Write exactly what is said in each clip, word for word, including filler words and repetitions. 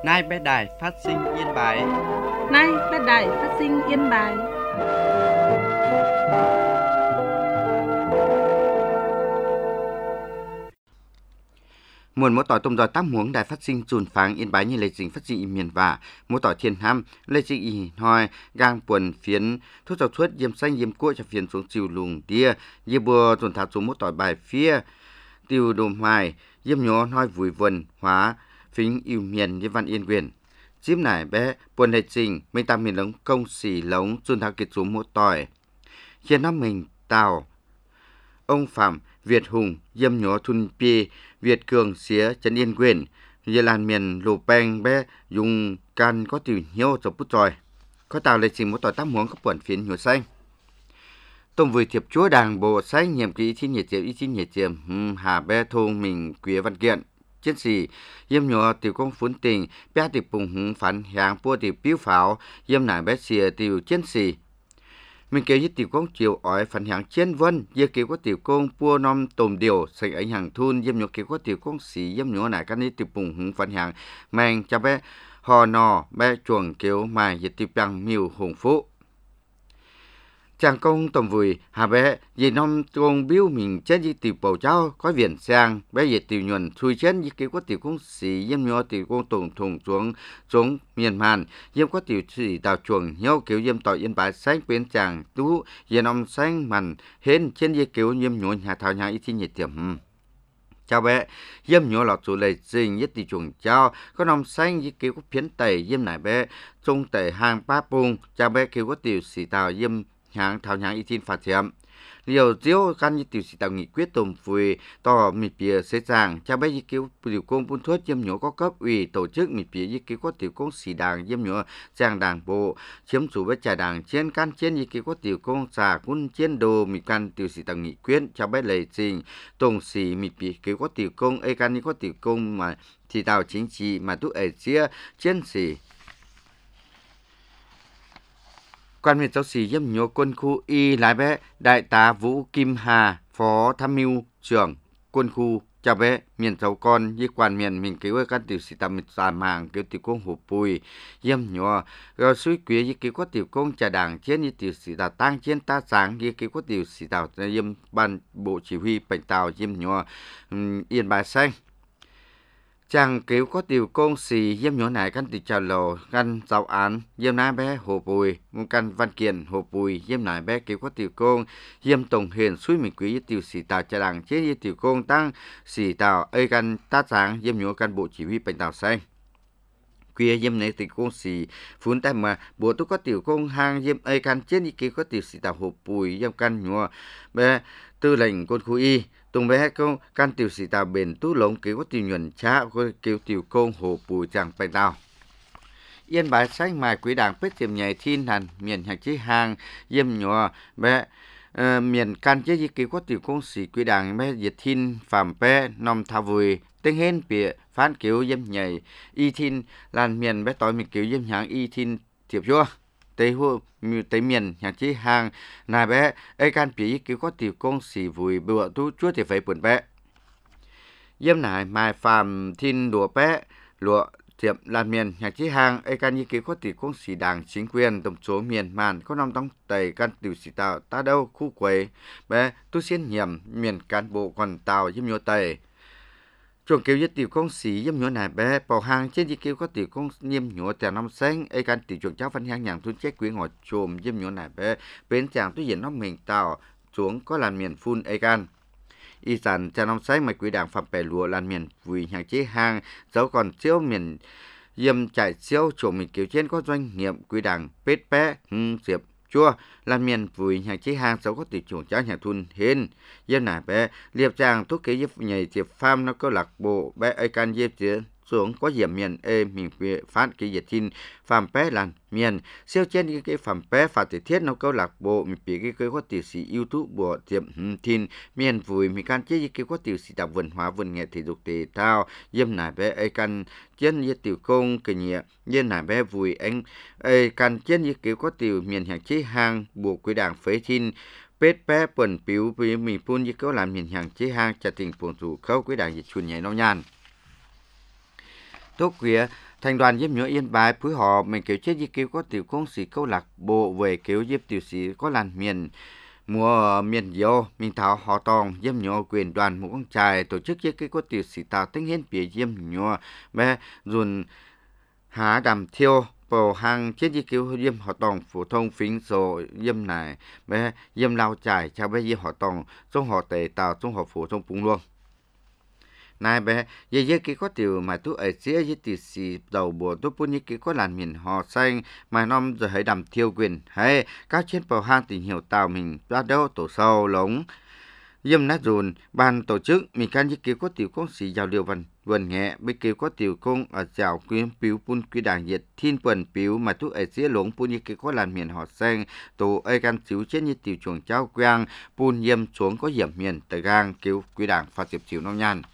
Nay bé đài phát sinh Yên Bái. Nay bé đài phát sinh Yên Bái. Muôn mỗi tỏi tôm giò tám muống đài phát sinh chùn pháng Yên Bái như lệ dình phát dị miền vả mỗi tỏi thiên ham lệ dị y hoi gang quần phiến thuốc dầu thuốc diêm xanh diêm cua cho phiến xuống chiều lùng tia diê bùa dồn thảo xuống mỗi tỏi bài phía tiêu đồm hoài diêm nhó hoi vùi vần hóa phính yêu miền như văn yên quyền chím nải bé buồn lệ dình mình tam miền lống công xỉ lống chùn thảo kiệt xuống mỗi tỏi trên năm mình tàu ông Phạm Việt Hùng diêm nhó thun pi Việt Cường xía Trấn Yên Quyền, Việt Lan miền Lô Beng bé dùng can có từ nhiều cho bút tròi, có tạo lệ trình một tỏi tám muống có buồn phiến nhổ xanh. Tôm vùi thiệp chúa đảng bộ xanh nhiệm kỳ chín nhiệt tiệm chín nhiệt tiệm hà bé thôn mình quý văn kiện chiến sĩ yếm nhỏ tiểu công phun tình bé tiệp bùng hùng phản hàng bua tiệp biếu pháo yếm nải bé xìa tiểu chiến sĩ mình kêu với tiểu công chiều ói phản hàng chiến vân giờ kêu có tiểu công pua nom tôm điều sạch ảnh hàng thun yếm nhỏ kêu có tiểu công sĩ yếm nhỏ nải cái này tiểu bùng hùng phản hàng mang cho bé hò nò bé chuồng kêu mà giờ tiểu bằng miêu hùng phú chàng công tầm vùi hà bé vì năm công biếu mình chết với tiểu bầu cháu có viện sang bé về tiểu nhuận xui chết với kêu có tiểu công sĩ yếm nhỏ tiểu công tổng thùng xuống xuống miền màn yếm có tiểu sĩ đào chuồng nhau kiểu yếm tỏi Yên Bái xanh bên chàng tú yếm năm xanh màn hên trên với kiểu yếm nhỏ nhà thảo nhà ít thì nhiệt điểm chào bé yếm nhỏ lọt chủ lệ dình nhất tiểu chuồng cháu có năm xanh với kiểu có phiến tẩy yếm nải bé trung tẩy hàng ba bung chào bé kiểu có tiểu sĩ đào yếm hàng thảo nhang y tin phát triển liều diếu căn như tiểu sĩ tạo nghị quyết tồn phùi to mịt bìa xế giang cha bé y cứu tiểu công buôn thuốc yếm nhổ có cấp ủy tổ chức mịt bìa y cứu có tiểu công sĩ đảng yếm nhổ giang đảng bộ chiếm chủ với trà đảng trên căn trên y cứu có tiểu công xà quân chiến đồ mịt căn tiểu sĩ tạo nghị quyết cha bé lệ trình tổng sĩ mịt bìa cứu có tiểu công ấy căn như có tiểu công mà thì tạo chính trị mà tu ở chia chiến sĩ quan miền giáo sĩ yếm nhổ quân khu y lái bé đại tá Vũ Kim Hà phó tham mưu trưởng quân khu chào bé miền giáo con với quan miền mình cứu các tiểu sĩ tạm giảm hàng cứu tiểu công hộp bùi yếm nhổ rồi suy quý với cứu có tiểu công trà đảng chiến với tiểu sĩ tàu tăng chiến ta sáng với cứu có tiểu sĩ tàu yếm ban bộ chỉ huy bệnh tàu yếm nhổ Yên Bái xanh chàng cứu có tiểu công sĩ yếm nhỏ này căn tiểu trào lầu căn giáo án yếm nái bé hồ bùi một căn văn kiện hồ bùi yếm nái bé cứu có tiểu công yếm tổng hiền suy mình quý tiểu sĩ tàu trà đảng chế với tiểu công tăng sĩ tàu ấy căn tát sáng yếm nhỏ căn bộ chỉ huy bệnh tàu xanh quý yếm này tiểu công sĩ phun tay mà bộ tôi có tiểu công hàng yếm ấy căn chế với cứu có tiểu sĩ tàu hồ bùi yếm căn nhỏ bé tư lệnh quân khu y tùng bé công can tiểu sĩ tàu bền tú lông cứu có tiểu nhuận cha có cứu tiểu công hồ bùi chẳng phải tàu Yên Bái xanh mài quý đảng bết tiệm nhảy thiên hàn miền hạt chế hàng yếm nhỏ bé uh, miền can chế di cứu có tiểu công sĩ quý đảng bé diệt thiên phạm bé nòng thao vùi tên hên bịa phán cứu yếm nhảy y thiên làn miền bé tối mình cứu yếm nháng y thiên thiệp chúa tây hồ tây miền nhà chế hàng nài bé ấy can bị cứu có tiểu công sĩ vùi bữa tu chúa thì phải buồn bé yếm nài mai phàm thiên đùa bé lụa tiệm lan miền nhà chế hàng ấy can như cứu có tiểu công sĩ đảng chính quyền tổng số miền màn có năm tông tây can tiểu sĩ tàu ta đâu khu quầy bé tu xiên hiểm miền cán bộ còn tàu yếm nhô tây chuồng kêu với tiểu công sĩ yếm nhổ này bé bảo hàng trên di kêu có tiểu công yếm nhổ tiểu năm xanh ấy can tiểu chuồng cháu phân hàng nhàng thun chết quý ngọt chồm yếm nhổ này bé bên chàng tôi diễn nó mình tàu xuống có làn miền phun ấy can y sản cha năm xanh mày quý đảng phạm bè lúa làn miền vùi hàng chế hàng dấu còn chiếu miền yếm chạy chiếu chuồng mình kêu trên có doanh nghiệp quý đảng pết bé hưng diệp chua lan miền vùi nhà chế hàng xấu có tiểu chuồng cháu nhà thun hên yếm nải bé liệp chàng thuốc kế yếp nhảy tiệp farm nó có lạc bộ bé ai can yếp chế xuống có hiểm miền ê mình phát cái nhiệt tin phạm bé làn miền siêu trên cái cái phạm bé phạt thể thiết nó câu lạc bộ mình bị cái cái có tiểu sĩ YouTube bộ tiệm tin miền vùi mình can chế cái có tiểu sĩ tập văn hóa văn nghệ thể dục thể thao yếm nải bé ai can trên như tiểu công cái nhẹ yếm nải bé vùi anh ai can trên như cái có tiểu miền hàng chế hàng bộ quy đảng phế tin pết bé bẩn piu vì mình phun như có làm miền hàng chế hàng trả tình phồn thủ khâu quy đảng dịch chuồn nhảy nó nhàn tốt quý thành đoàn Diêm Nhớ Yên Bái phối hợp mình kiểu chết di cứu có tiểu công sĩ câu lạc bộ về cứu diêm tiểu sĩ có làn miền mùa miền dâu mình thảo họ tòng Diêm Nhớ quyền đoàn một con trai tổ chức di cứu có tiểu sĩ tạo tính hiến bia Diêm Nhớ bé dùn há đàm thiêu bầu hàng chết di cứu Diêm họ tòng phổ thông phính số Diêm này bé Diêm lao trải cho bé Diêm họ tòng trong họ tề tạo trong họ phổ thông phúng luôn nai bé giờ giờ cái có tiểu mà tu ở xía giờ tiểu sĩ đầu bộ tu pun như cái có làn miền họ xanh mà năm giờ hãy đầm thiêu quyền hay các trên bầu hang tình hiểu tàu mình ra đâu tổ sâu lống Diêm nát dùn ban tổ chức mình can như cái có tiểu công sĩ giàu điều vần vần nhẹ bên kia có tiểu công ở giàu quyến piu pun quy đảng nhiệt thiên quần piu mà tu ở xía lống pun như cái có làn miền họ xanh tổ ai can chiếu trên như tiểu chuồng trao quang pun Diêm xuống có hiểm miền tới gang cứu quy đảng phát diệp chiếu nông nhan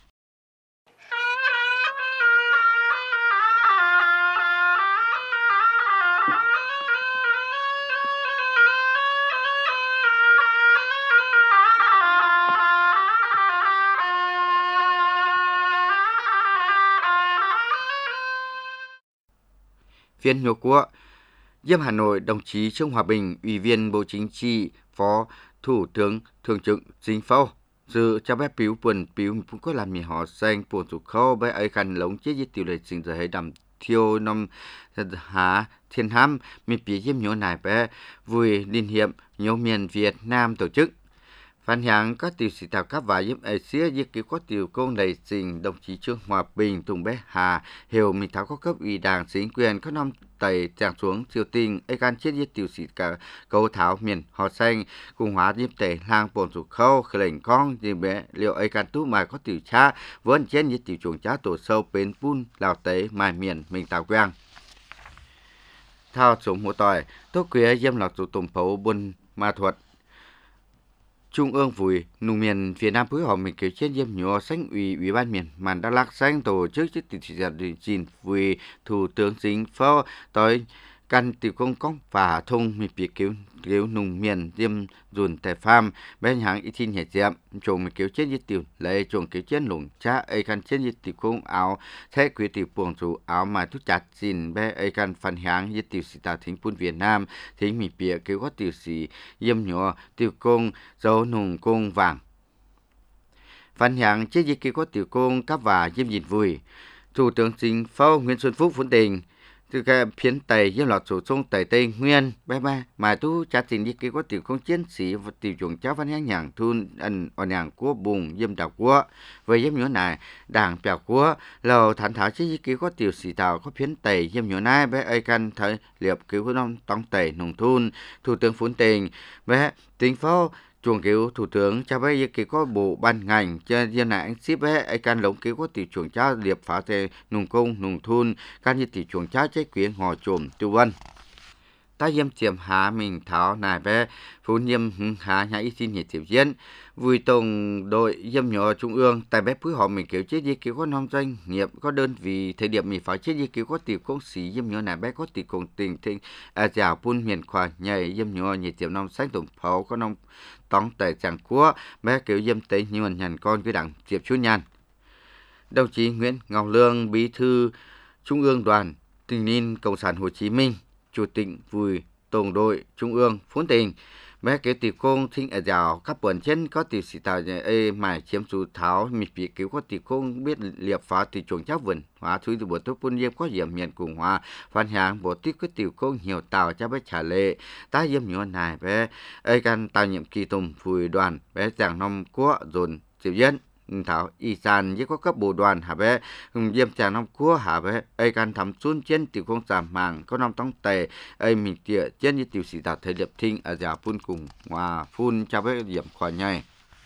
Viên nhô của Diêm Hà Nội, đồng chí Trương Hòa Bình, Ủy viên Bộ Chính trị, Phó Thủ tướng Thường trực Chính phủ dự cho bé piu quần piu cũng có làm mì họ xanh buồn tụ khâu bé ấy khăn lống chết với tiểu lệ trình giờ hay đầm thiêu năm há thiên ham mi pí Diêm nhô này bé vui liên hiệp nhô miền Việt Nam tổ chức phản響các tiểu sĩ tạo các và giúp ở xía với kiểu có tiểu công đầy trình đồng chí Trương Hòa Bình Tùng Bé Hà hiểu mình tháo có cấp ủy đảng chính quyền các năm tẩy tràng xuống triều tình ấy can chết với tiểu sĩ cả câu tháo miền họ xanh cùng hóa giúp tẩy lang bồn sụt khâu khởi lệnh con thì bé liệu ấy can tú mà có tiểu cha vẫn chết với tiểu chuồng cha tổ sâu bến pun lào tế mai miền mình tạo quen thao xuống hộ tỏi tốt quý Diêm lọt chủ tùng phấu buôn ma thuật Trung ương Vui nông miền Việt Nam phối hợp mình kiểu trên Diêm Nhô Xanh ủy ủy ban miền màn Đắk Lắk Xanh tổ chức chức tình trạng gìn vui thủ tướng chính phủ tới căn tiểu công công và thông mình bị kiểu kiểu nông miền Diêm dùn tại farm bên hàng ít tin hệ diệm trồng mình kiểu trên với tiểu lấy trồng kiểu trên lủng cha ấy căn trên với tiểu công áo thế quý tiểu buồng chủ áo mà thúc chặt gìn bé ấy căn phần hàng với tiểu sĩ tạo thính phun Việt Nam thính mình bị kiểu có tiểu sĩ Diêm Nhô tiểu công dấu nùng công vàng phần hàng trên với kiểu có tiểu công các và Diêm dìn vui thủ tướng chính phủ Nguyễn Xuân Phúc phun tình từ cái phiến tây với lọt sổ sông tây tây nguyên bé ba mà tu cha trình đi kia có tiểu công chiến sĩ và tiểu chuồng cháu văn nhang nhàng thun ẩn ở nhàng của bùng Diêm đảo của với Diêm nhớ này đảng bèo của lầu thản thảo chứ kia có tiểu sĩ tàu có phiến tây Diêm nhớ này bé ai căn thấy liệp cứu của nông tông tây nông thôn thủ tướng phun tình bé chính phủ chuồng cứu thủ tướng cho bé kia có bộ ban ngành cho dân này anh ship bé ai can lống cứu có tiểu chuồng cháu liệp phá thế nông công nông thôn can như tiểu chuồng cháu trái quyến họ trộm tiêu vân ta Diêm tiệm hạ mình thảo này bé phun Diêm hạ nhà y xin nhiệt tiểu diễn vui tổng đội Diêm nhỏ trung ương tại bé phối hợp mình kiểu chết di cứu có năm doanh nghiệp có đơn vị thời điểm mình phải chết di cứu có tiểu công sĩ Diêm nhỏ này bé có tiểu công tình thinh à chào phun miền khoa nhảy Diêm nhỏ nhiệt tiểu năm sáng tổng pháo có năm tống tại chẳng của bé kiểu Diêm tế nhuần nhằn con với đảng diệp chú nhan đồng chí Nguyễn Ngọc Lương bí thư trung ương đoàn tình niên cộng sản Hồ Chí Minh chủ tịch vui tổng đội trung ương phun tình bé cái tiểu công thinh ở giàu các buồn chân có tiểu sĩ tạo ê mải chiếm chủ tháo mình bị cứu có tiểu công biết liệp phá tiểu chuồng cháu vườn hóa thúy từ bộ tốt phun diêm có hiểm miền cùng hóa phan hàng bộ tích có tiểu công nhiều tàu cho bé trả lệ ta diêm nhỏ này bé ê can tạo nhiệm kỳ tùng vui đoàn bé giảng năm của dồn tiểu dân thảo y sàn với có cấp bộ đoàn hả bé Diêm trà năm cua hả bé ai can thắm xuân trên tiểu công giảm màng có năm tông tề ai mình tỉa trên như tiểu sĩ tạo thời điệp thinh ở giả phun cùng hòa phun cho bé điểm khỏi nhảy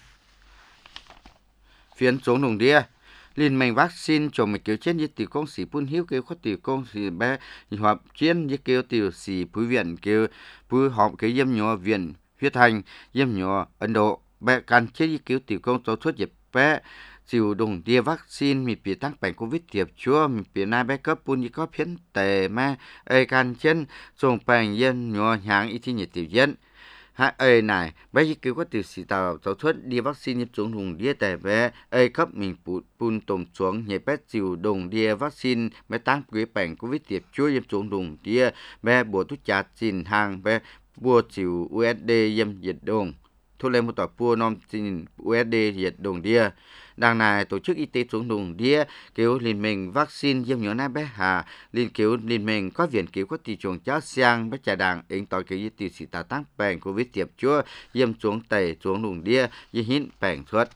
phiến xuống đồng đĩa liên minh vaccine cho mình kiểu trên như tiểu công sĩ phun hiếu kêu có tiểu công sĩ bé hoặc trên như kêu tiểu sĩ phú viện kêu phú họp cái Diêm nhỏ viện huyết thành Diêm nhỏ Ấn Độ bé can trên như kêu tiểu công số thuốc dịp bé chịu đồng tia vaccine mi bị tăng bệnh covid tiệp chúa mi bị nai bé cấp pun như có phiến tề mà ai can chân dùng bệnh dân nhỏ hàng ít nhiệt tiểu dân ha ơi này bây giờ cứ có từ sĩ tạo giáo thuật đi vaccine nhập xuống đồng đĩa tại bé ơi cấp mình bùn bùn tôm xuống nhảy bé chịu đồng đĩa vaccine bé tăng quý bệnh covid tiệp chúa nhập xuống đồng đĩa bé bùa thuốc chát xin hàng bé bùa chịu u ét đê yếm diệt đồng thu lên một tòa bùa nom xin u ét đê diệt đồng đĩa đằng này tổ chức y tế xuống đồng đĩa kêu liên minh vaccine yếm nhỏ na bé hà liên kêu liên minh có viện kêu có thị trường cháo xiang bé trà đàng ứng tỏi kêu y tế sĩ ta tăng bệnh covid tiệp chúa yếm xuống tẩy xuống đồng đĩa y hít bệnh thuật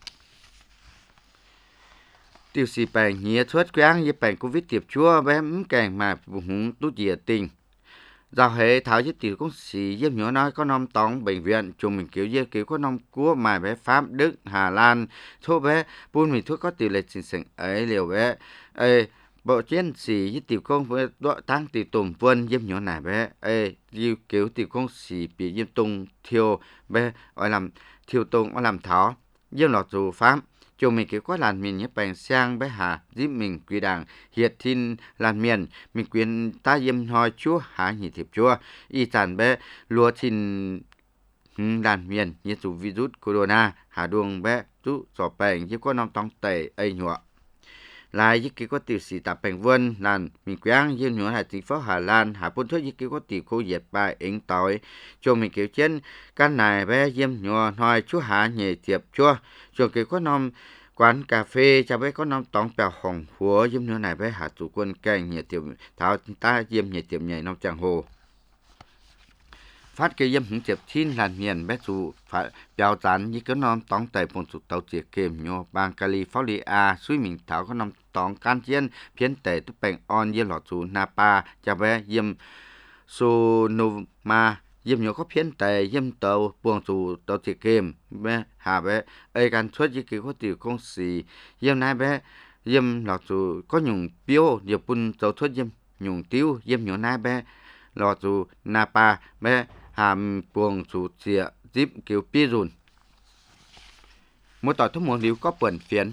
tiêu sĩ bệnh nhẹ thuật quang y bệnh covid tiệp chúa bé ấm kèn mà vùng tú dìa tình do hệ thảo với tiểu công sĩ yếm nhỏ nói có nom tòng bệnh viện chung mình kiểu dê kiểu có nom của mà bé Pháp Đức Hà Lan thuốc bé buôn mình thuốc có tỷ lệ sinh sản ấy liều bé ê bộ chiến sĩ với tiểu công với đội tăng tiểu tùng vân yếm nhỏ này bé ê như kiểu tiểu công sĩ bị yếm tung thiêu bé gọi làm thiêu tung ở làm thảo yếm lọt dù Pháp chung mình kiểu có làn miền nhé bèn sang bé hà giúp mình quy đảng hiệt thiên làn miền mình quyền ta yếm hỏi chúa hà nhị thiệp chúa y tàn bé lúa thiên làn miền như chủ virus corona hà đuông bé chú sọ bèn giúp có năm tông tẩy ấy nhọ lại với kiểu có tiểu sĩ tập bèn vân làn mình quyền yếm nhọ hà tỷ phó Hà Lan hà bốn thuốc với kiểu có tiểu cô dệt bài ứng tội chung mình kiểu trên căn này bé yếm nhọ hỏi chúa hà nhị thiệp chúa chung kiểu có năm quán cà phê cho bé có năm tông bèo hồng húa yếm nữa này bé hạ chủ quân canh nhiệt tiệm thảo ta yếm nhiệt tiệm nhảy nông chẳng hồ phát cái yếm hứng tiệp thiên làn miền bé chủ phải bèo tán như cái năm tông tại một chủ tàu tiệc kềm nhô bang California suy mình thảo có năm tông can chiến phiến tệ tụ bèn on yếm lọt chủ Napa cho bé yếm Sonoma yếm nhỏ có phiến tệ yếm tàu buông chủ tàu tiệc kềm bé hà bé ấy can xuất với kiểu có tiểu công sĩ yếm này bé yếm lọt chủ có nhung biếu điều bún tàu xuất yếm nhung tiêu yếm nhỏ này bé lọt chủ Napa bé hàm buông chủ xịa díp kiểu pi rùn một tỏi thuốc muỗng liu có bẩn phiến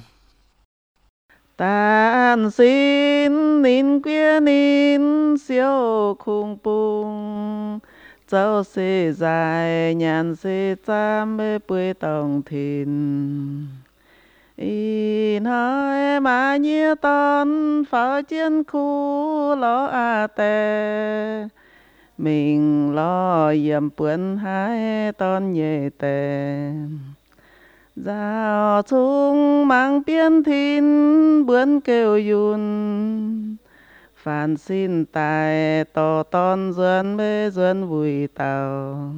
Tàn xin nín quê nín siêu khung bùng cháu sẽ dài nhàn sẽ chăm bê bê tòng thìn ý nói mà như ton pháo chiến khu lo à tè mình lo yểm bướn hai ton nhẹ tè giao chung mang biên thìn bướn kêu yun phản xin tài tỏ ton duyên bê duyên vui tàu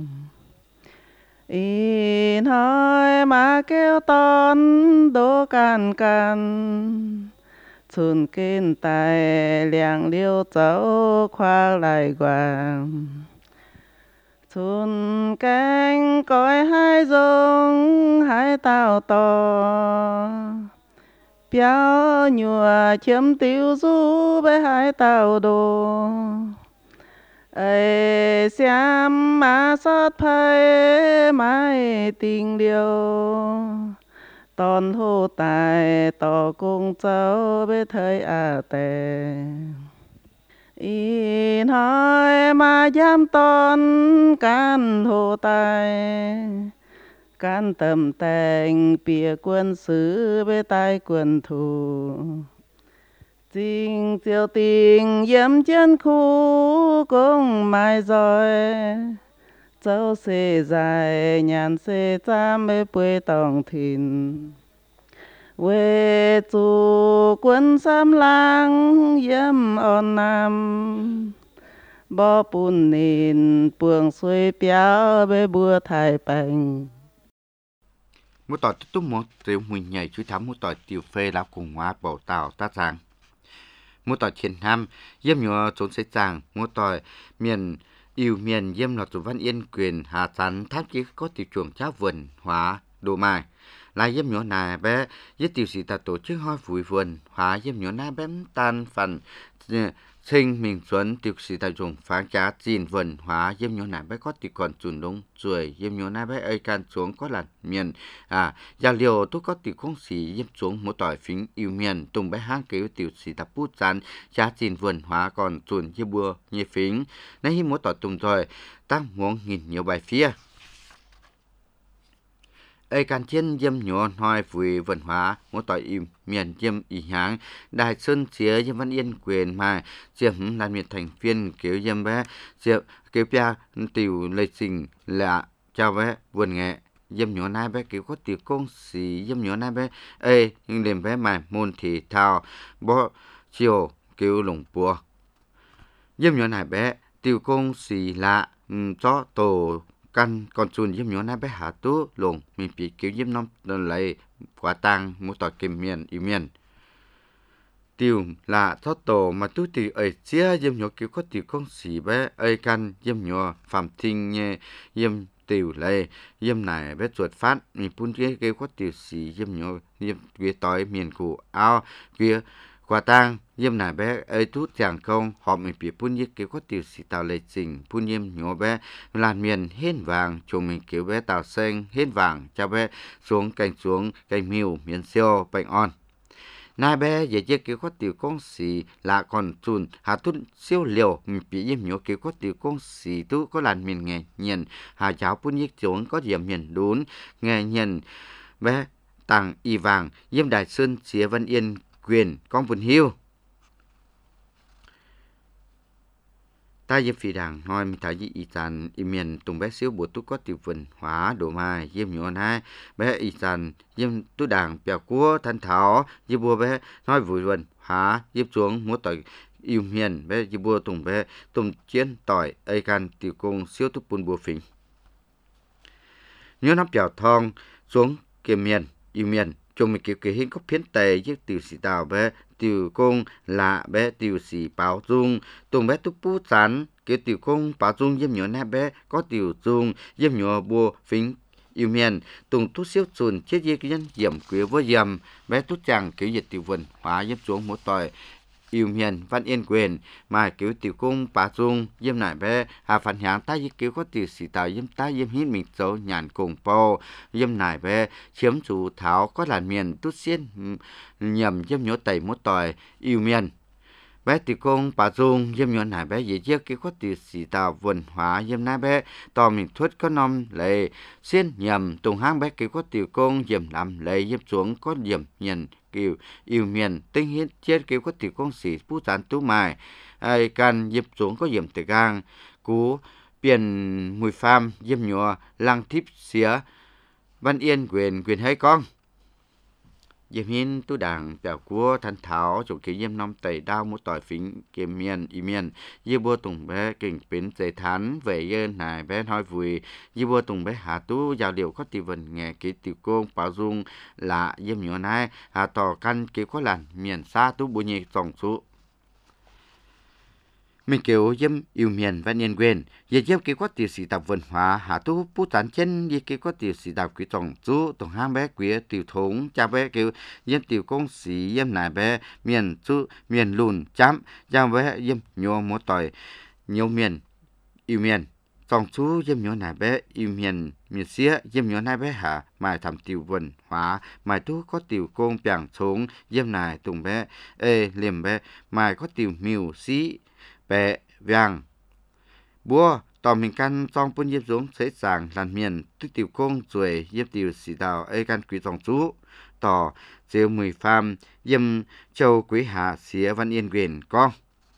ý nói mà kêu ton đố can can chun kên tài liang liêu cháu khoa lại quàng chun canh cõi hai dông hai tàu to béo nhùa chiếm tiêu du bê hai tàu đồ ấy xem mà sót phai mãi tình điều tòn thô tài tỏ cùng cháu bê thời à tè ý nói mà dám ton can thô tài can tầm tành bìa quân sứ bê tai quân thù tình chiều tình yếm chân khu cũng mai rồi cháu sẽ dài nhàn sẽ chăm bê bê tòng thìn quê chủ quân xăm lang yếm on nam bó bùn nền buông xuôi béo bê bùa thải bành một tỏi tút một tiểu mình nhảy chú thắm một tỏi tiểu phê lao cùng hóa bảo tàu ta rằng một tỏi thiên nam yếm nhỏ trốn xây chàng một tỏi miền yêu miền yếm lọt chủ văn yên quyền hà sắn tháp chí có tiểu chuồng cháo vườn hóa đồ mai lại yếm nhỏ này bé với tiểu sĩ ta tổ chức hoi vui vườn hóa yếm nhỏ này bém tan phần sinh mình xuân tiểu sĩ ta dùng phá giá chín vườn hóa yếm nhỏ này bé có tiểu còn chuẩn đông rồi yếm nhỏ này bé ơi can xuống có là miền à gia liều tôi có tiểu không sĩ yếm xuống một tỏi phính yêu miền tung bé hang cứu tiểu sĩ ta bút chán giá chín vườn hóa còn chuẩn như bùa như phính nay hi một tỏi tung rồi tăng muốn nghìn nhiều bài phía ai can chiến dâm nhọ nói vui văn hóa một tội im miền dâm ý háng đại sơn chia dâm văn yên quyền mà dâm là miền thành viên kiểu dâm bé dâm kiểu bia tiểu lịch trình là chào bé vườn nghệ dâm nhọ nai bé kiểu có tiểu công sĩ dâm nhọ nai bé ê nhưng đêm bé mà môn thể thao bo chiều kiểu lồng bùa dâm nhọ nai bé tiểu công sĩ là cho tổ căn con chuồn dâm nhọ nai bé hạ tú lồng mình bị kiểu dâm năm lại quả tang một tỏi kim miền y miền tiêu là thoát tổ mà tú từ ở chia dâm nhọ kiểu có tiểu công sĩ bé ơi căn dâm nhọ phạm thinh nhé dâm tiểu lại dâm này bé chuột phát mình phun cái cái có tiểu sĩ dâm nhọ dâm kia tỏi miền cụ ao kia quả tang dâm này bé ơi tú chẳng không họ mình bị phun cái kiểu có tiểu sĩ tạo lệ trình phun dâm nhọ bé làn miền hên vàng chúng mình kiểu bé tạo xanh hên vàng cho bé xuống cành xuống cành miêu miền siêu bệnh on nai bé giờ chơi kiểu có tiểu công sĩ là còn chun hà tuân siêu liều mình bị dâm nhọ kiểu có tiểu công sĩ tú có làn miền nghe nhìn hà cháu phun giết xuống có điểm miền đốn nghe nhìn bé tàng y vàng dâm đại sơn chia văn yên quyền con vườn hiu ta dâm phi đàng nói mình thấy ý tàn y miền tùng bé xíu bùa tú có tiểu vườn hóa đồ mai dâm nhọ nai bé ý tàn dâm tú đàng bèo cua thanh thảo dâm bùa bé nói vui vườn hóa dâm xuống múa tỏi yêu miền bé dâm bùa tùng bé tùng chiến tỏi ai can tiểu công xíu tú bùn bùa phình nhớ nắp bèo thong xuống kia miền yêu miền chúng mình kiểu kiểu hình có phiến tề với tiểu sĩ tàu bé tiểu công lạ bé tiểu sĩ bảo dung tùng bé tu pu chán kiểu tiểu công bảo dung dâm nhọ nè bé có tiểu dung dâm nhọ bùa phình yêu miền tùng tu siêu chuồn chết dây cái nhân diệm quý với diệm bé tu chàng kiểu dịch tiểu vườn hóa dâm xuống một tỏi yêu miền văn yên quyền mà kiểu tiểu công bà dung dâm nải bé hà phản hạng ta với kiểu có tiểu sĩ tàu dâm ta dâm hít mình xấu nhàn cùng po dâm nải bé chiếm chủ tháo có làn miền tu xiên nhầm dâm nhổ tẩy một tỏi yêu miền bé tiểu công bà dung dâm nhổ nải bé dễ dễ kiểu có tiểu sĩ tàu vườn hóa dâm nải bé tò mình thuất có nom lệ xiên nhầm tùng hang bé kiểu có tiểu công dâm làm lệ dâm xuống có điểm nhận kiểu yêu miền tinh hiến chết kiểu có tiểu công sĩ phú sản tú mài ai can dịp xuống có điểm từ gang cú biển mùi pham dâm nhọ lăng thiếp xía văn yên quyền quyền hay con dịp hiến tú đảng bèo cua thanh thảo chủ kiểu dâm năm tẩy đao một tỏi phính kiếm miền y miền dư bua tùng bé kinh biến dây thán về dân này bé nói vui dư bua tùng bé hạ tú giao điều có tiểu vần nghe kỹ tiểu công bảo dung là dâm nhọ này hạ tỏ căn kiểu có làn miền xa tú bùi nhị tổng số mình kiểu dâm yêu miền văn yên quyền giờ dâm kiểu có tiểu sĩ tập văn hóa hạ tú bút tán chân giờ kiểu có tiểu sĩ tập quý tổng chú tổng ham bé quý tiểu thống cha bé kiểu dâm tiểu công sĩ dâm nải bé miền chú miền lùn chám cha bé dâm nhô một tỏi nhiều miền yêu miền tổng chú dâm nhô nải bé yêu miền miền xía dâm nhô nải bé hạ mài thầm tiểu văn hóa mài tú có tiểu công bảng xuống dâm nải tùng bé ê liềm bé mài có tiểu miêu xí bé vàng búa tỏ mình căn trong bốn nhiếp xuống sẽ sàng làn miền tức tiểu công rồi nhiếp tiểu sĩ đào ấy căn quý dòng chú tỏ rêu mười pham dâm châu quý hạ xía văn yên quyền con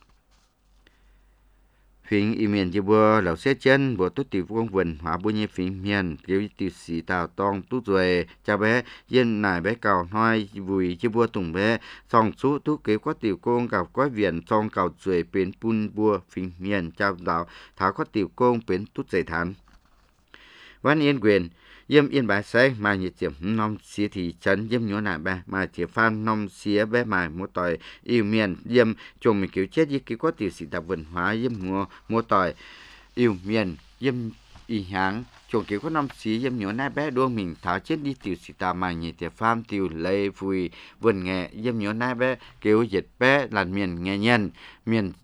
phình y miền chỉ bùa lão xe chân bùa tốt tiểu công vườn hóa bùa nhiếp phình miền kiểu tiểu sĩ đào tòng tú rồi cha bé yên nải bé cầu nói vui chỉ bùa tùng bé song chú tú kiểu có tiểu công gặp có viện trong cầu rồi bên pun bùa phình miền cha đào tháo có tiểu công bên tốt dây thán văn yên quyền yếm yên bài say mà nhiệt điểm nom xía thì chấn yếm nhớ nải bé mà chỉ phan nom xía bé mài một tỏi yêu miền yếm chồng mình kiểu chết với kiểu có tiểu sĩ tập văn hóa yếm mua một tỏi yêu miền yếm y háng chồng kiểu có nom xía yếm nhớ nải bé đua mình tháo chết đi tiểu sĩ tập mà nhiệt điểm phan tiểu lệ vui vườn nghệ yếm nhớ nải bé kiểu dịch bé là miền nghe nhân miền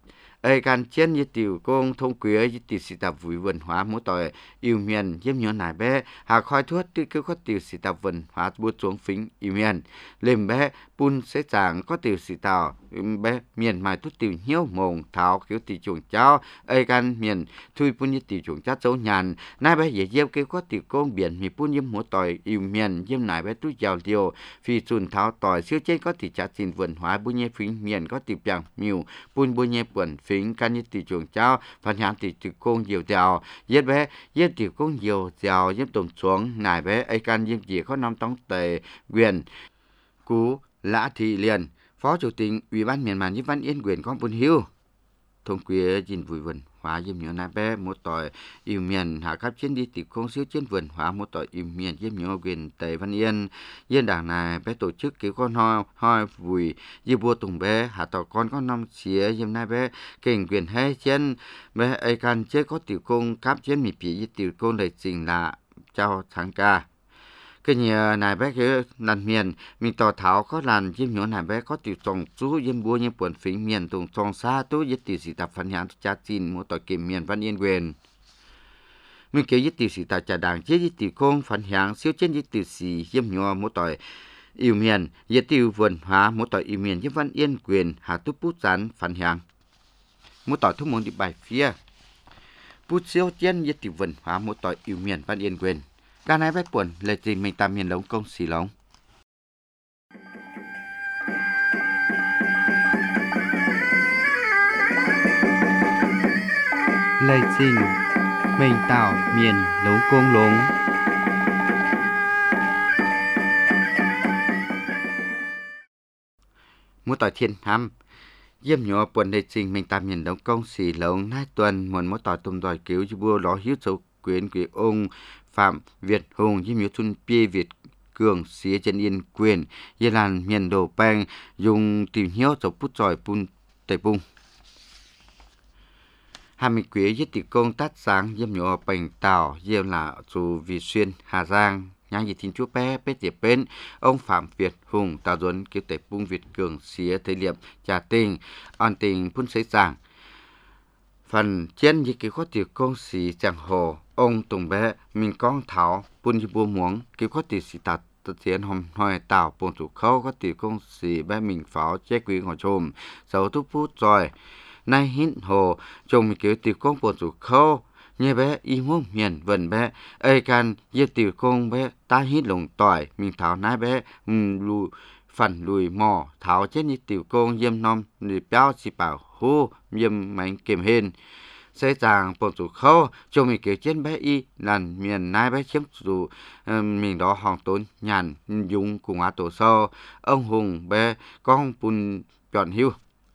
ai can chiến như tiểu công thông quế như tiểu sĩ tập vui văn hóa mỗi tội yêu miền yếm nhớ nải bé hà khói thuốc tư cứ có tiểu sĩ tập văn hóa bút xuống phính yêu miền lên bé bun sẽ chẳng có tiểu sĩ tàu bé miền mai tút tiểu hiếu mộng thảo kiểu tiểu chuồng cháu ai can miền thui bun như tiểu chuồng cháu châu nhàn nai bé dễ dễ kêu có tiểu công biển mi bun yếm mỗi tội yêu miền yếm nải bé tút giàu điều phi xuân thảo tỏi siêu chế có tiểu trả xin văn hóa bun nhé phính miền có tiểu bằng miu bun bun nhé buồn phính can như tiểu chuồng cháu phần hàng tiểu tiểu công nhiều giàu yết bé yết tiểu công nhiều giàu yết tồn xuống nải bé ai can yếm gì có năm tông tề quyền cú Lã Thị Liền, Phó Chủ tịch Ủy ban miền Nam Văn Yên quyền con Bun Hiếu, thông quy gìn vui vườn hóa yếm nhớ nai bé một tội yêu miền hạ cấp chiến đi tiểu công siêu chiến vườn hóa một tội yêu miền yếm nhớ quyền tề Văn Yên, yên đảng này bé tổ chức kiểu con ho hoi vui như bùa tùng bé hạ tàu con có năm xía yếm nai bé kênh quyền hay chiến bé ai can chế có tiểu công cấp chiến mì pì với tiểu công đầy trình là chào tháng ca cái nhà này bé cái lần miền mình tỏ thảo có lần chim nhỏ này bé có tiểu trồng chú yếm bùa như buồn phỉnh miền tùng trồng xa tú với tiểu sĩ tập phản nhãn cha chín một tội kiểm miền Văn Yên quyền mình kêu với tiểu sĩ tập trà đảng chế với tiểu công phản nhãn siêu trên với tiểu sĩ yếm nhỏ một tội yêu miền với tiểu vườn hóa một tội yêu miền với Văn Yên quyền hạ tú bút chán phản nhãn một tội thu môn đi bài phía bút siêu trên với tiểu vườn hóa một tội yêu miền Văn Yên quyền ca này bé buồn lời trình mình tạm miền lống công xì lống lời trình mình tạo miền lống công lống một tỏi thiên ham yếm nhỏ buồn lời trình mình tạm miền lống công xì lống hai tuần muốn một tỏi tôm đòi cứu cho bua ló hiếu châu quyền của ông Phạm Việt Hùng với miếu thun Pia Việt Cường xía chân yên quyền yên làn miền đồ bang dùng tìm hiếu cho bút tròi bun tây bung hai mươi quế với tỷ công tát sáng yếm nhỏ bành tàu yếm là dù vì xuyên Hà Giang nhang gì thiên chúa bé bé tiệp bên ông Phạm Việt Hùng tàu duấn kêu tây bung Việt Cường xía thời liệm trà tình on tình phun sấy giảng phần trên như kiểu có tiểu công sĩ chẳng hồ ông tùng bé mình con thảo bún như bùa muống kiểu có tiểu sĩ tạt tự tiến hòm hòi tảo bồn chủ khâu có tiểu công sĩ bé mình pháo chế quý ngồi chồm dấu thúc phút rồi nay hít hồ chồng mình kiểu tiểu công bồn chủ khâu như bé y muông miền vần bé ai can như tiểu công bé ta hít lồng tỏi mình thảo nái bé um, lùi phần lùi mò thảo chết như tiểu công yếm nom lùi béo chỉ bảo hô yếm mạnh kiểm hên xây chàng bồn chủ khâu cho mình kiểu trên bé y lần miền nai bé chiếm dù mình đó hòn tốn nhàn dùng cùng á tổ sâu ông hùng bé con bùn chọn hiu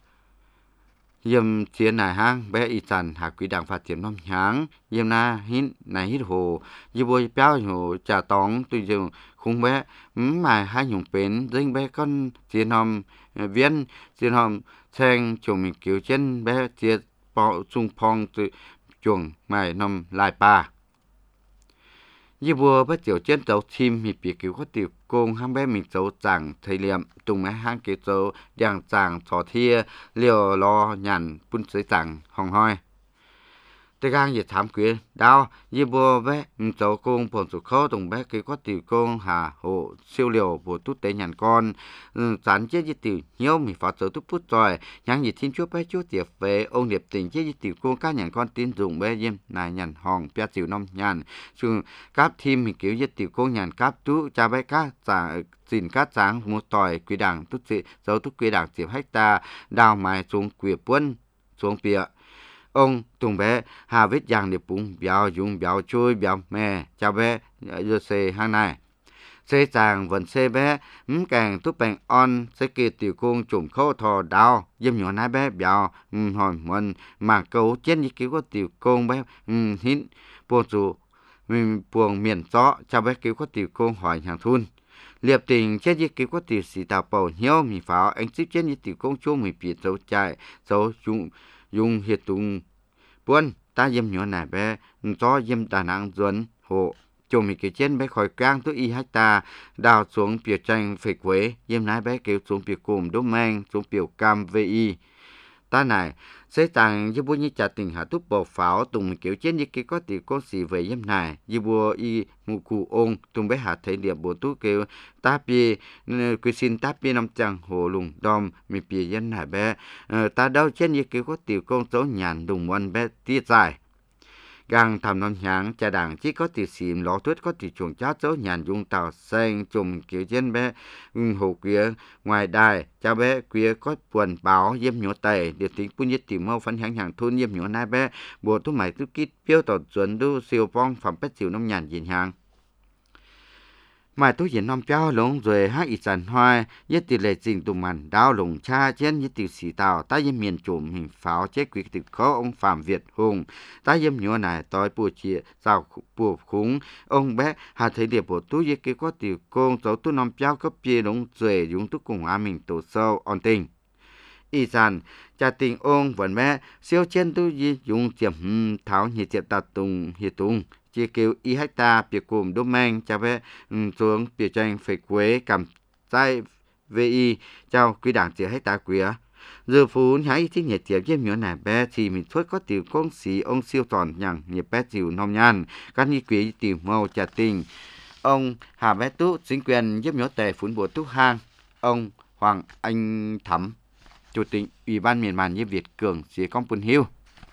yếm chiến này hang bé y chằn hạ quý đảng phát triển năm nháng yếm na hít này hít hồ yếm bôi béo hồ trà tóng tuy dường khung bé mà hai nhung bến dính bé con chiến hòm viên chiến hòm sen cho mình kiểu trên bé chiến bỏ trung phong từ chuồng mày nằm lại ba như vừa bắt tiểu trên tàu chim thì bị cứu có tiểu công ham bé mình tàu chẳng thời liệm tung mấy hang kiểu tàu đang chẳng thọ thia liều lo nhàn bún sấy chẳng hòng hoi tới gang về thám quyền đau như vừa bé mình tàu công bổn chủ khâu tung bé kiểu có tiểu công hà hộ siêu liều bộ tút tế nhàn con chán chết như tiểu nhiều mình phải tàu tút phút rồi nhang gì thiên chúa bé chúa tiệp về ông điệp tình chết như tiểu công các nhàn con tin dùng bé yếm này nhàn hòn bé tiểu năm nhàn chung các team mình kiểu như tiểu công nhàn các tú cha bé các trả xin các sáng một tỏi quý đảng tút dị dấu tút quý đảng tiểu hecta đào mài xuống quỷ quân xuống bìa ông tùng bé hà vết giang để bụng béo dùng béo chui béo mè cha bé giờ xe hàng này xe chàng vẫn xe bé ừm càng tút bèn on xe kia tiểu cung trùng khâu thò đào yếm nhỏ nai bé béo ừm hỏi mình mà câu trên như kiểu có tiểu cung bé ừm hít buồn chủ mình buồn miền gió cha bé kiểu có tiểu cung hỏi hàng thun liệp tình trên như kiểu có tiểu sĩ tàu bầu hiếu mình pháo anh xíp trên như tiểu cung chung mình bị dấu chạy dấu chung dùng hiệt tung buôn ta yếm nhỏ này bé cho yếm đà nẵng duẩn hộ chồng mình cái trên bé khỏi cang tới y hecta đào xuống biệt tranh phịch quế yếm nái bé kêu xuống biệt cùm đốm mang xuống biểu cam vi ta này sẽ tăng như bố như trả tình hạ túc bò pháo tùng kiểu chết như cái có tiểu con xì về dâm này như bố y mù cụ ôn tùng bé hạ thể điểm bố tú kêu ta bì quy xin ta bì năm chẳng hồ lùng đom mi bì dân này bé ta đâu chết như cái có tiểu con số nhàn đùng văn bé tiết dài gang thầm non nháng cha đảng chỉ có tiểu xìm ló tuyết có tiểu chuồng chát dấu nhàn dung tàu xanh chùm kiểu trên bé hồ kia ngoài đài cha bé kia có buồn báo yếm nhổ tẩy để tính pun nhất tiểu mau phân hàng hàng thôn yếm nhổ nai bé bộ tu mày tu kít phiêu tọt chuẩn đu siêu phong phẩm pet siêu nông nhàn diện hàng mai tôi hiện năm cháu lồng rồi hát ít dần hoa nhất tỷ lệ trình tụ màn đào lồng cha trên nhất tỷ sĩ tàu ta yếm miền trùm hình pháo chế quyết từ khó ông Phạm Việt Hùng ta yếm nhúa này tôi bùa chia rào bùa khúng ông bé hà thấy điệp bộ tú yếm cái có tiểu công cháu tu năm cháu cấp bia lồng rồi dùng tu cùng à mình tổ sâu on tình ít dần cha tình ông vẫn bé siêu trên tu dùng tiệm tháo nhiệt tiệm tạt tùng hiệt tung chỉ kêu y hecta biệt cùng đốm mang cho bé xuống biệt tranh phải quế cầm trái vi cho quy đảng chỉ hecta quý giờ phú nhái thích nhiệt tiệm với miếng này bé thì mình thôi có tiểu con xí ông siêu tròn nhằng nhiệt bé chịu nom nhan các như quý tiểu màu trà tình ông Hà Bé Tú chính quyền giúp miếng tề phun bộ tú hang ông Hoàng Anh Thắm chủ tịch ủy ban miền màn như Việt Cường chỉ công Pun Hill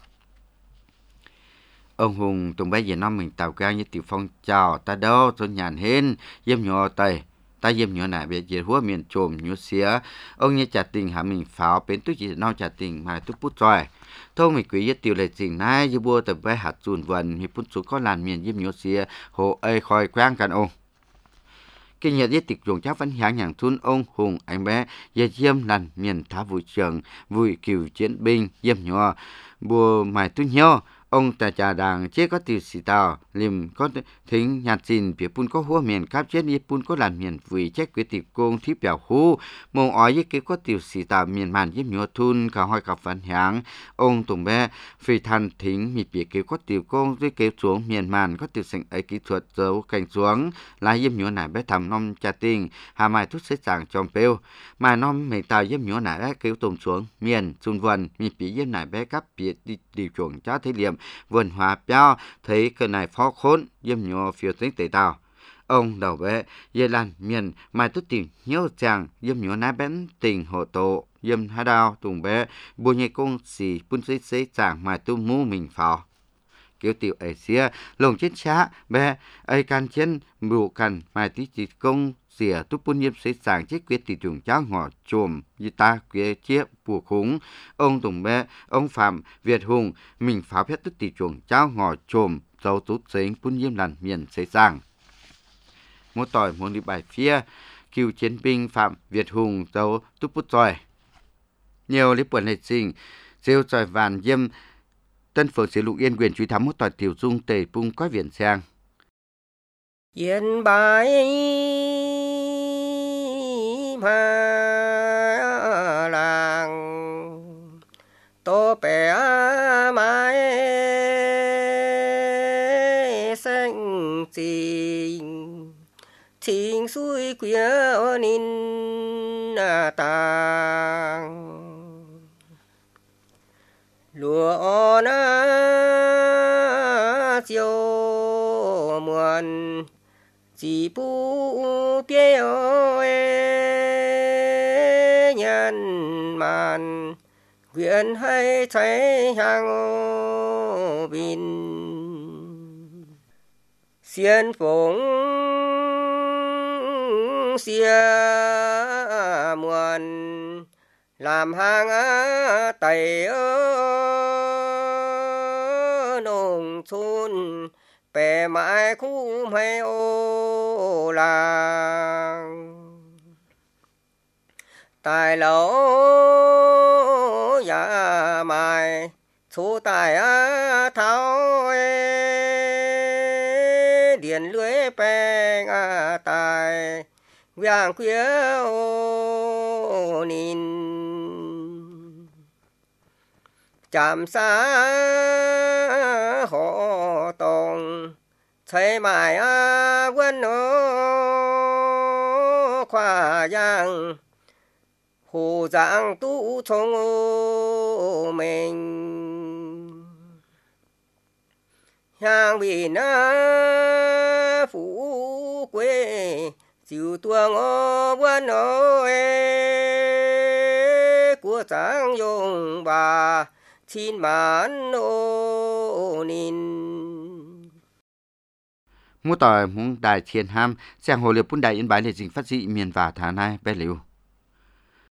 ông Hùng tùng bé Việt Nam mình tàu cao như tiểu phong chào ta đâu cho nhàn hên yếm nhỏ tây ta yếm nhỏ này về việt húa miền trồm nhúa xía ông như trả tình hạ mình pháo bến tu chỉ nao trả tình mà tu bút rồi thôi mình quý yết tiểu lệ tình này như bua tập bé hạt chùn vần hiệp bút số có làn miền yếm nhỏ xía hồ ơi khoi quang can ông kinh nghiệm yết tiệc dùng chắc vẫn hãng nhàng thun ông Hùng anh bé về yếm lần miền thá vui trường vui cừu chiến binh yếm nhỏ bùa mài tu nhau ông ta trà đàng chế có tiểu sĩ tàu liềm có thính nhạt xin phía pun có húa miền cáp chết như pun có làn miền vì chết quyết tiệc công thiếp biểu hú mong ói với cái có tiểu sĩ tàu miền màn giúp nhua thun cả hai cặp phản hãng ông tùng bé phi thanh thính mì bìa cái có tiểu công với kéo xuống miền màn có tiểu sinh ấy kỹ thuật dấu cảnh xuống lại giúp nhua này bé thầm nom trà tình hà mai thúc xếp sàng trong bêu mà nom mình tàu giúp nhua này bé kéo tùng xuống miền xung vần mì bìa giúp này bé cáp bìa đi điều chuộng cho thế liệm vườn hòa béo thấy cái này phó khốn yếm nhỏ phiêu tính tề tàu ông đầu bé dây lan miền mai tốt tình nhớ chàng yếm nhỏ ná bén tình hộ tổ yếm hai đào tùng bé bùa nhây công xì bún xế xế chàng mai tu mũ mình phò kiểu tiểu ấy xía lồng chết chá bé ấy can chiến bù cần mai tí chỉ công xỉa tu bún yếm xế chàng chết quyết tỷ trường cháu ngọ chùm như ta quyết chiếc bùa khúng ông tùng bé ông Phạm Việt Hùng mình phá phép tức tỷ trường cháu ngọ chùm dấu tốt xế bún yếm lần miền xế chàng một tỏi một đi bài phía cựu chiến binh Phạm Việt Hùng dấu túp bút tròi nhiều lý buồn lịch sinh siêu tròi vàn diêm tân phường sử lục yên quyền truy thám một tỏi tiểu dung tề bung có viện sang yên bài mà làng tô bẻ mái xanh tình tình suy quía nín tàng lúa na chiều muộn chỉ bu bia nhân màn nguyện hay thấy hàng bình xiên phụng xia muộn làm hàng tay ở nông thôn bè mãi khu hay ô làng tài lẩu nhà mài số tài tháo điền lưới bè tài vàng khuya ô nín chạm xa họ tòng thấy mãi vân khoa giang hồ giang tu thông ô mình hàng vì na phú quê chịu tuồng ô vân ô ê của sáng dùng bà xin mãn ô nín Mô tỏi muốn đại thiên ham, sang hồ liệp bún đại yên bái lệ dình phát dị miền và thả nai bé liu.